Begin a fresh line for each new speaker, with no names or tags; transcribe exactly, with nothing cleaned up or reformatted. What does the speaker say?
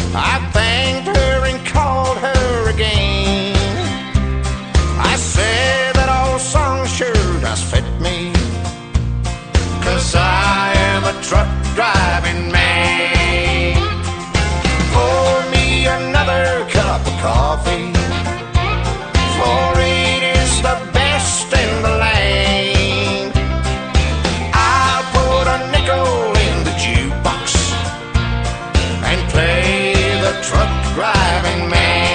I thanked her and called her again. I said that old song sure does fit me, 'cause I am a truck driving man. Pour me another cup of coffee, for it is the best in the land. I'll put a nickel in the jukebox and play the truck driving man.